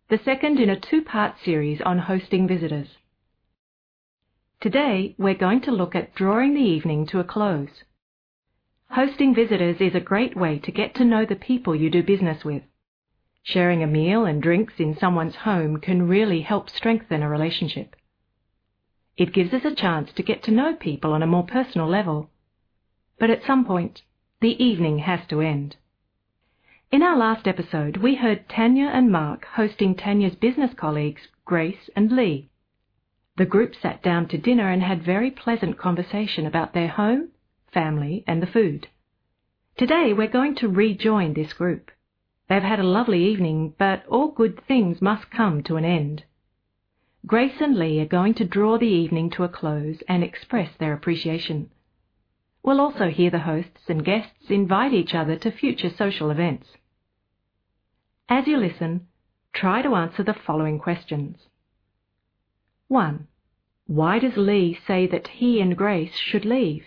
the second in a two-part series on hosting visitors. Today, we're going to look at drawing the evening to a close. Hosting visitors is a great way to get to know the people you do business with. Sharing a meal and drinks in someone's home can really help strengthen a relationship. It gives us a chance to get to know people on a more personal level. But at some point, the evening has to end. In our last episode, we heard Tanya and Mark hosting Tanya's business colleagues, Grace and Lee. The group sat down to dinner and had very pleasant conversation about their home, family, and the food. Today, we're going to rejoin this group. They've had a lovely evening, but all good things must come to an end. Grace and Lee are going to draw the evening to a close and express their appreciation. We'll also hear the hosts and guests invite each other to future social events. As you listen, try to answer the following questions. 1. Why does Lee say that he and Grace should leave?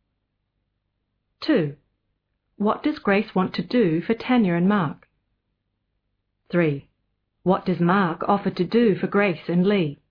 2. What does Grace want to do for Tanya and Mark? 3. What does Mark offer to do for Grace and Lee?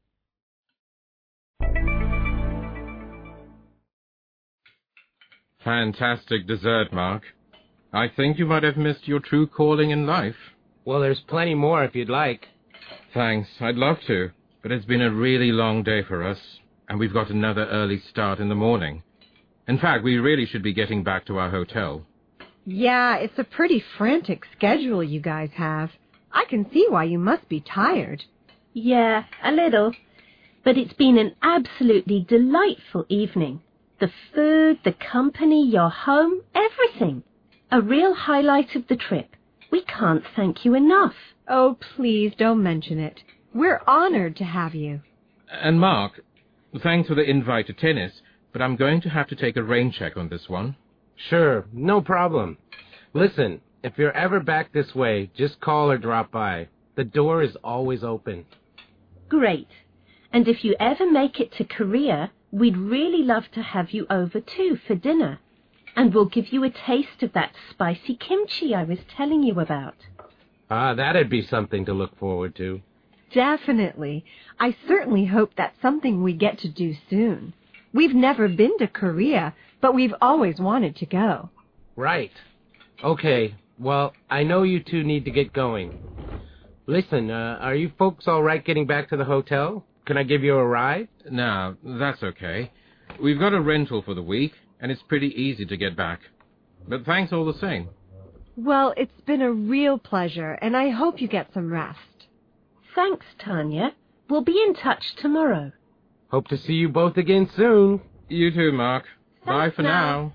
Fantastic dessert, Mark. I think you might have missed your true calling in life. Well, there's plenty more if you'd like. Thanks, I'd love to, but it's been a really long day for us, and we've got another early start in the morning. In fact, we really should be getting back to our hotel. Yeah, it's a pretty frantic schedule you guys have. I can see why you must be tired. Yeah, a little. But it's been an absolutely delightful evening. The food, the company, your home, everything. A real highlight of the trip. We can't thank you enough. Oh, please don't mention it. We're honored to have you. And Mark, thanks for the invite to tennis, but I'm going to have to take a rain check on this one. Sure, no problem. Listen, if you're ever back this way, just call or drop by. The door is always open. Great. And if you ever make it to Korea, we'd really love to have you over too for dinner. And we'll give you a taste of that spicy kimchi I was telling you about. That'd be something to look forward to. Definitely. I certainly hope that's something we get to do soon. We've never been to Korea, but we've always wanted to go. Right. Okay, well, I know you two need to get going. Listen, are you folks all right getting back to the hotel? Can I give you a ride? No, that's okay. We've got a rental for the week, and it's pretty easy to get back. But thanks all the same. Well, it's been a real pleasure, and I hope you get some rest. Thanks, Tanya. We'll be in touch tomorrow. Hope to see you both again soon. You too, Mark. Bye for now.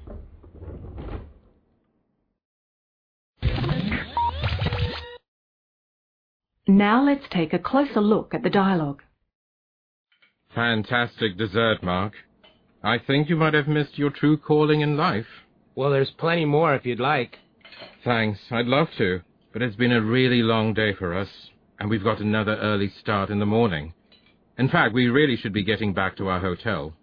Now let's take a closer look at the dialogue. Fantastic dessert, Mark. I think you might have missed your true calling in life. Well, there's plenty more if you'd like. Thanks, I'd love to, but it's been a really long day for us, and we've got another early start in the morning. In fact, we really should be getting back to our hotel.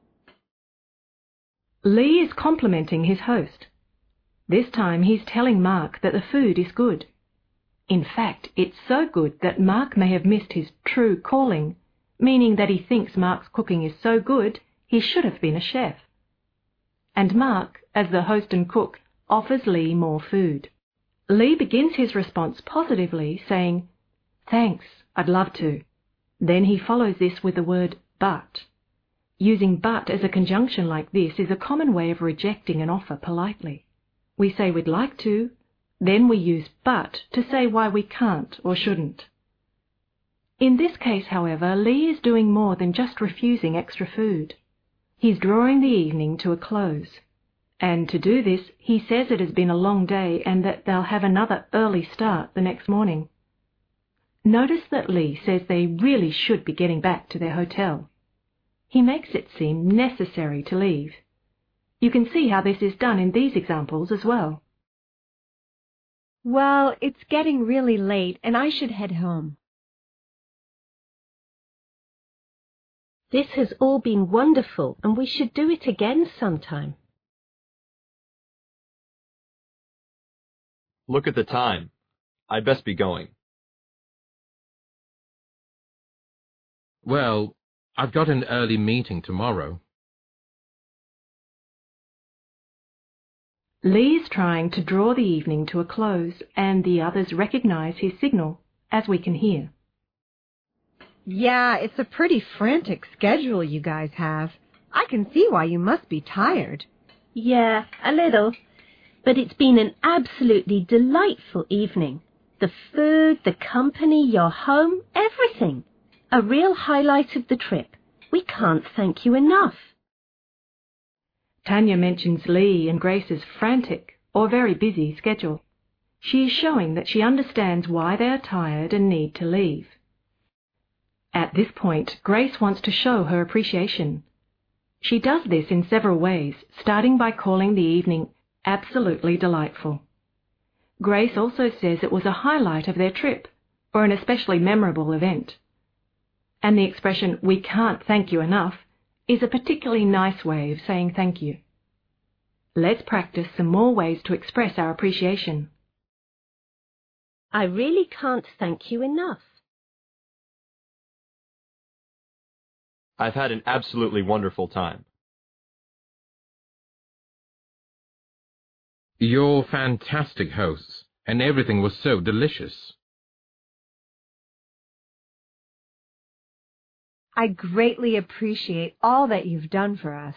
Lee is complimenting his host. This time he's telling Mark that the food is good. In fact, it's so good that Mark may have missed his true calling, meaning that he thinks Mark's cooking is so good he should have been a chef. And Mark, as the host and cook, offers Lee more food. Lee begins his response positively, saying, "Thanks, I'd love to." Then he follows this with the word but. Using but as a conjunction like this is a common way of rejecting an offer politely. We say we'd like to, then we use but to say why we can't or shouldn't. In this case, however, Lee is doing more than just refusing extra food. He's drawing the evening to a close. And to do this, he says it has been a long day and that they'll have another early start the next morning. Notice that Lee says they really should be getting back to their hotel. He makes it seem necessary to leave. You can see how this is done in these examples as well. Well, it's getting really late, and I should head home. This has all been wonderful, and we should do it again sometime. Look at the time. I'd best be going. Well, I've got an early meeting tomorrow. Lee's trying to draw the evening to a close, and the others recognize his signal, as we can hear. Yeah, it's a pretty frantic schedule you guys have. I can see why you must be tired. Yeah, a little. But it's been an absolutely delightful evening. The food, the company, your home, everything. A real highlight of the trip. We can't thank you enough. Tanya mentions Lee and Grace's frantic or very busy schedule. She is showing that she understands why they are tired and need to leave. At this point, Grace wants to show her appreciation. She does this in several ways, starting by calling the evening absolutely delightful. Grace also says it was a highlight of their trip, or an especially memorable event. And the expression, "we can't thank you enough," is a particularly nice way of saying thank you. Let's practice some more ways to express our appreciation. I really can't thank you enough. I've had an absolutely wonderful time. You're fantastic hosts, and everything was so delicious. I greatly appreciate all that you've done for us.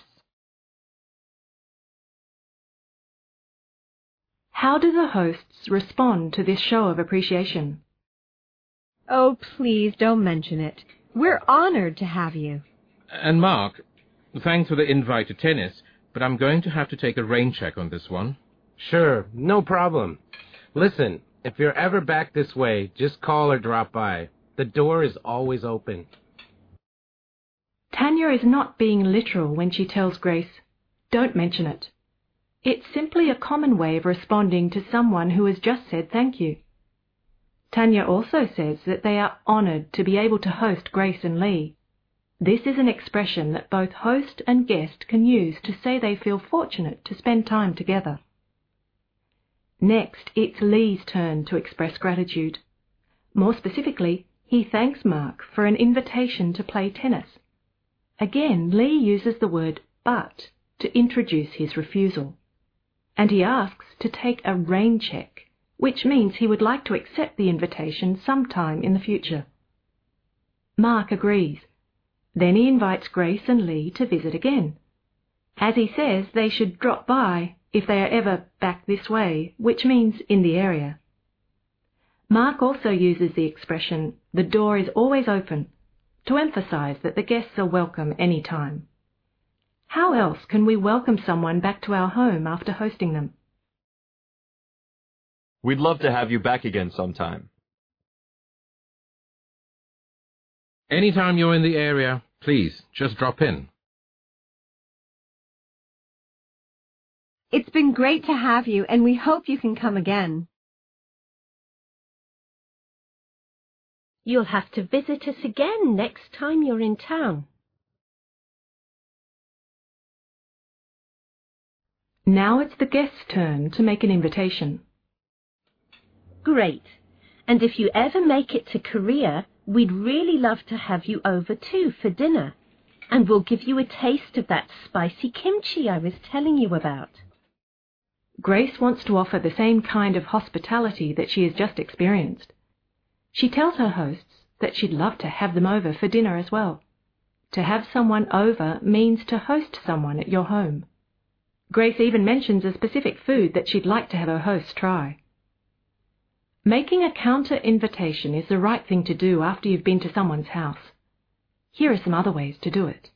How do the hosts respond to this show of appreciation? Oh, please don't mention it. We're honored to have you. And Mark, thanks for the invite to tennis, but I'm going to have to take a rain check on this one. Sure, no problem. Listen, if you're ever back this way, just call or drop by. The door is always open. Tanya is not being literal when she tells Grace, "Don't mention it." It's simply a common way of responding to someone who has just said thank you. Tanya also says that they are honored to be able to host Grace and Lee. This is an expression that both host and guest can use to say they feel fortunate to spend time together. Next, it's Lee's turn to express gratitude. More specifically, he thanks Mark for an invitation to play tennis. Again, Lee uses the word "but" to introduce his refusal. And he asks to take a rain check, which means he would like to accept the invitation sometime in the future. Mark agrees. Then he invites Grace and Lee to visit again. As he says, they should drop by if they are ever back this way, which means in the area. Mark also uses the expression, "the door is always open," to emphasize that the guests are welcome any time. How else can we welcome someone back to our home after hosting them? We'd love to have you back again sometime. Anytime you're in the area, please, just drop in. It's been great to have you, and we hope you can come again. You'll have to visit us again next time you're in town. Now it's the guest's turn to make an invitation. Great. And if you ever make it to Korea, we'd really love to have you over too for dinner. And we'll give you a taste of that spicy kimchi I was telling you about. Grace wants to offer the same kind of hospitality that she has just experienced. She tells her hosts that she'd love to have them over for dinner as well. To have someone over means to host someone at your home. Grace even mentions a specific food that she'd like to have her hosts try. Making a counter invitation is the right thing to do after you've been to someone's house. Here are some other ways to do it.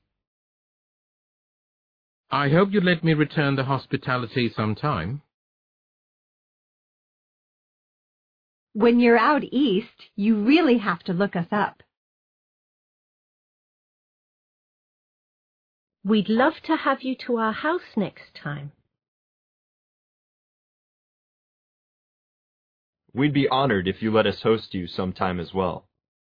I hope you'd let me return the hospitality sometime. When you're out east, you really have to look us up. We'd love to have you to our house next time. We'd be honored if you let us host you sometime as well.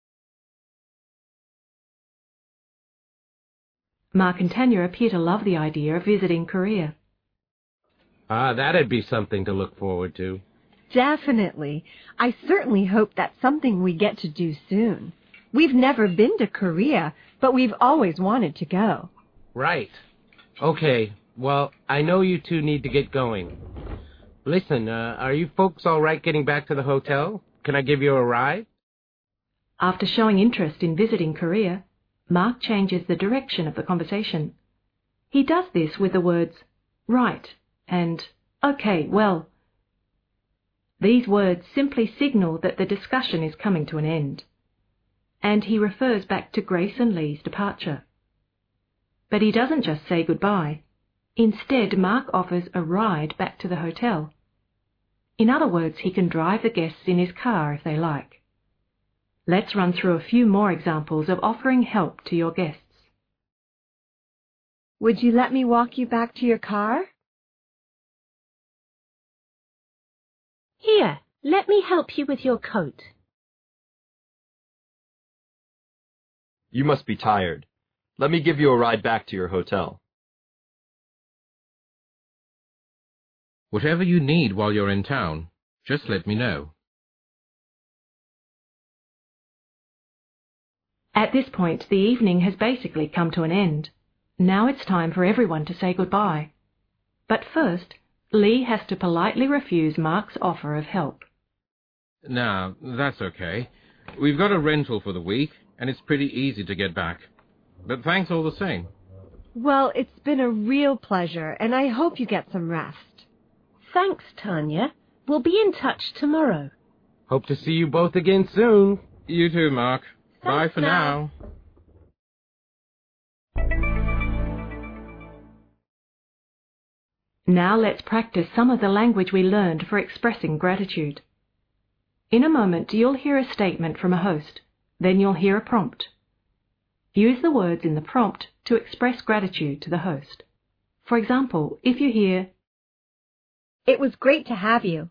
Mark and Tanya appear to love the idea of visiting Korea. That'd be something to look forward to. Definitely. I certainly hope that's something we get to do soon. We've never been to Korea, but we've always wanted to go. Right. Okay, well, I know you two need to get going. Listen, are you folks all right getting back to the hotel? Can I give you a ride? After showing interest in visiting Korea, Mark changes the direction of the conversation. He does this with the words, right, and okay, well. These words simply signal that the discussion is coming to an end. And he refers back to Grace and Lee's departure. But he doesn't just say goodbye. Instead, Mark offers a ride back to the hotel. In other words, he can drive the guests in his car if they like. Let's run through a few more examples of offering help to your guests. Would you let me walk you back to your car? Here, let me help you with your coat. You must be tired. Let me give you a ride back to your hotel. Whatever you need while you're in town, just let me know. At this point, the evening has basically come to an end. Now it's time for everyone to say goodbye. But first, Lee has to politely refuse Mark's offer of help. Nah, that's okay. We've got a rental for the week, and it's pretty easy to get back. But thanks all the same. Well, it's been a real pleasure, and I hope you get some rest. Thanks, Tanya. We'll be in touch tomorrow. Hope to see you both again soon. You too, Mark. Bye Thanks for now. Now let's practice some of the language we learned for expressing gratitude. In a moment, you'll hear a statement from a host. Then you'll hear a prompt. Use the words in the prompt to express gratitude to the host. For example, if you hear, It was great to have you.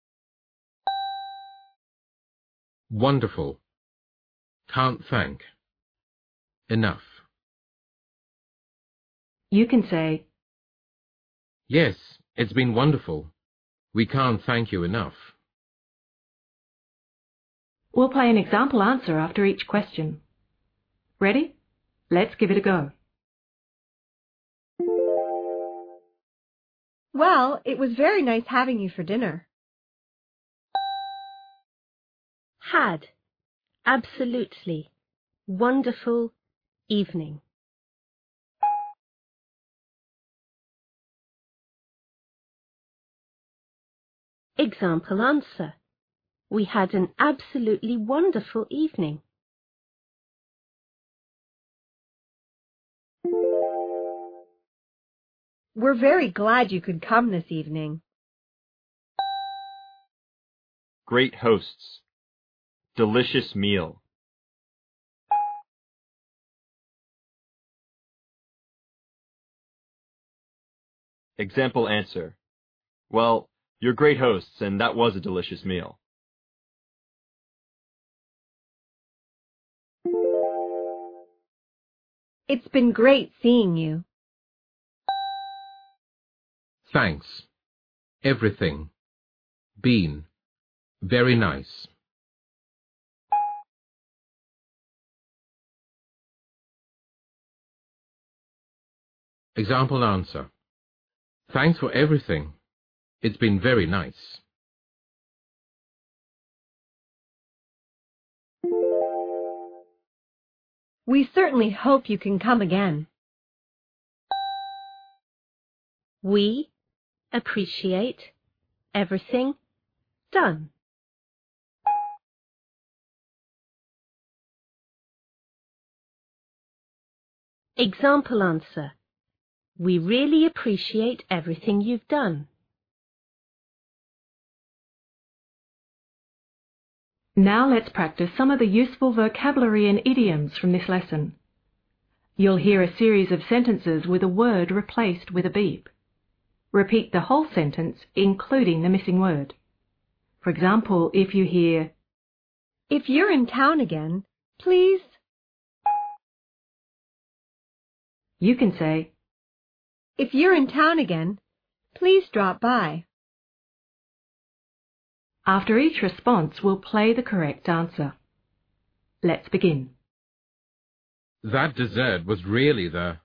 Wonderful. Can't thank. Enough. you can say, Yes, it's been wonderful. We can't thank you enough. We'll play an example answer after each question. Ready? Let's give it a go. Well, it was very nice having you for dinner. Had. Absolutely. Wonderful evening. Example answer. We had an absolutely wonderful evening. We're very glad you could come this evening. Great hosts. Delicious meal. Example answer. Well, you're great hosts, and that was a delicious meal. It's been great seeing you. Thanks. Everything. Been. Very nice. Example answer. Thanks for everything. It's been very nice. We certainly hope you can come again. We appreciate everything done. Example answer. We really appreciate everything you've done. Now let's practice some of the useful vocabulary and idioms from this lesson. You'll hear a series of sentences with a word replaced with a beep. Repeat the whole sentence, including the missing word. For example, if you hear, If you're in town again, please. you can say, If you're in town again, please drop by. After each response, we'll play the correct answer. Let's begin. That dessert was really the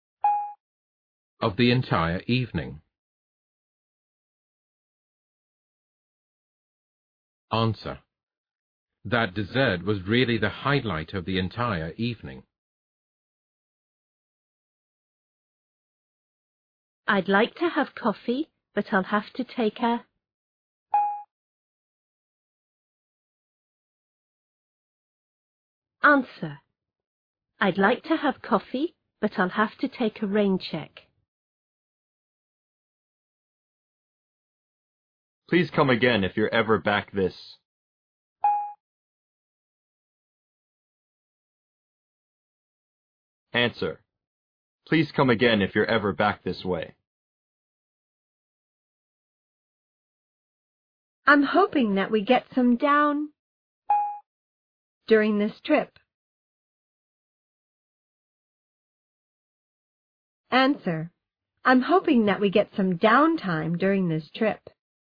of the entire evening. Answer. That dessert was really the highlight of the entire evening. I'd like to have coffee, but I'll have to take a... Answer. I'd like to have coffee, but I'll have to take a rain check. Please come again if you're ever back this. Answer. Please come again if you're ever back this way. I'm hoping that we get some down during this trip. Answer. I'm hoping that we get some downtime during this trip.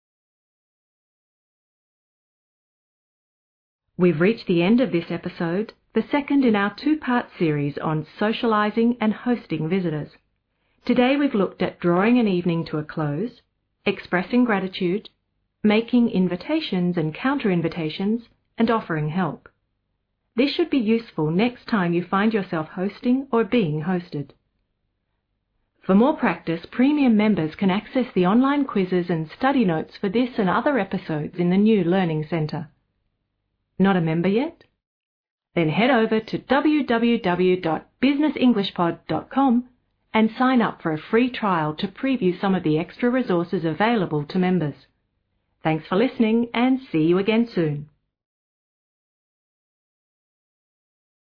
We've reached the end of this episode, the second in our two-part series on socializing and hosting visitors. Today we've looked at drawing an evening to a close, expressing gratitude, making invitations and counter-invitations, and offering help. This should be useful next time you find yourself hosting or being hosted. For more practice, premium members can access the online quizzes and study notes for this and other episodes in the new Learning Centre. Not a member yet? Then head over to www.businessenglishpod.com and sign up for a free trial to preview some of the extra resources available to members. Thanks for listening and see you again soon.